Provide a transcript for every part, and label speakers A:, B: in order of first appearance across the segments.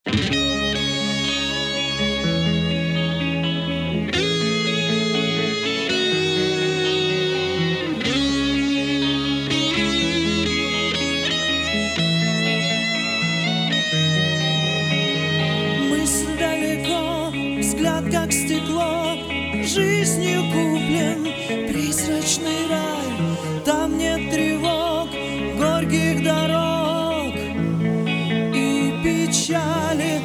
A: Мысль далеко, взгляд как стекло, жизнью куплен призрачный рай. Там нет тревог, горьких дорог и печали.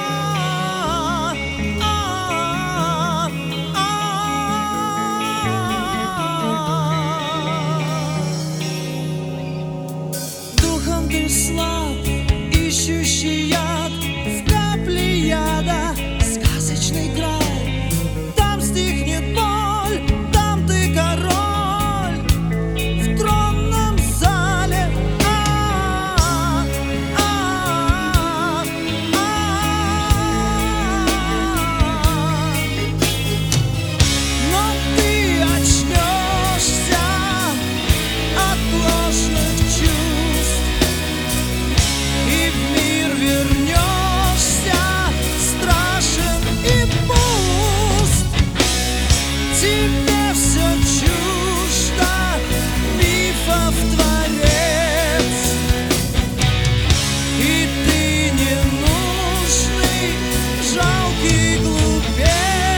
A: Духом ты слаб, ищущий яд в капле яда, сказочный край. Там стихнет боль, там ты король в тронном зале. Но ты очнешься от ложных чувств и в мир вернешься, страшен и пуст. Тебе все чуждо, мифов творец, и ты ненужный, жалкий глупец.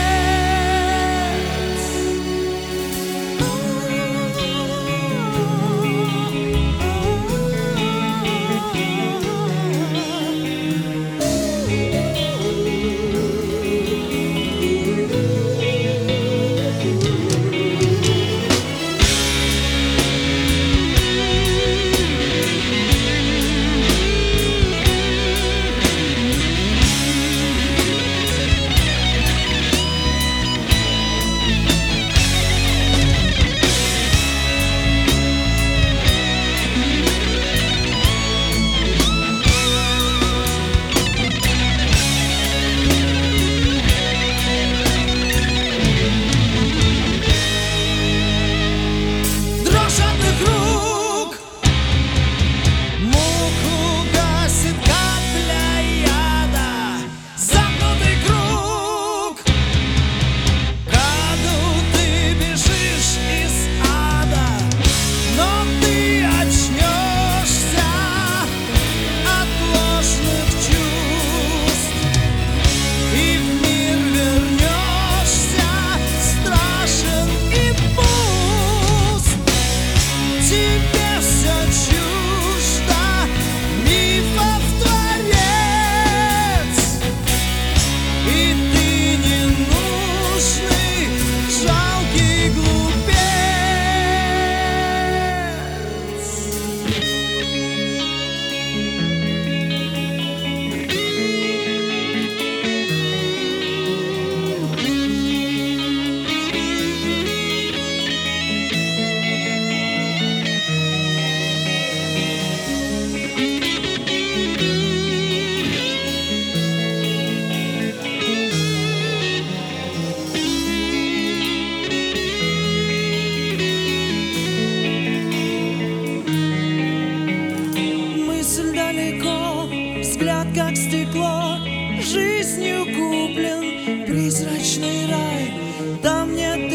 A: Дрожь одних рук муку гасит капля яда. Замкнутый круг, к аду ты бежишь из ада. Но ты очнешься от ложных чувств и в мир вернешься, страшен и пуст. Тебе все чуждо, мифов творец, и ты ненужный, жалкий глупец. Мысль далеко, взгляд как стекло, жизнью куплен призрачный рай. Там нет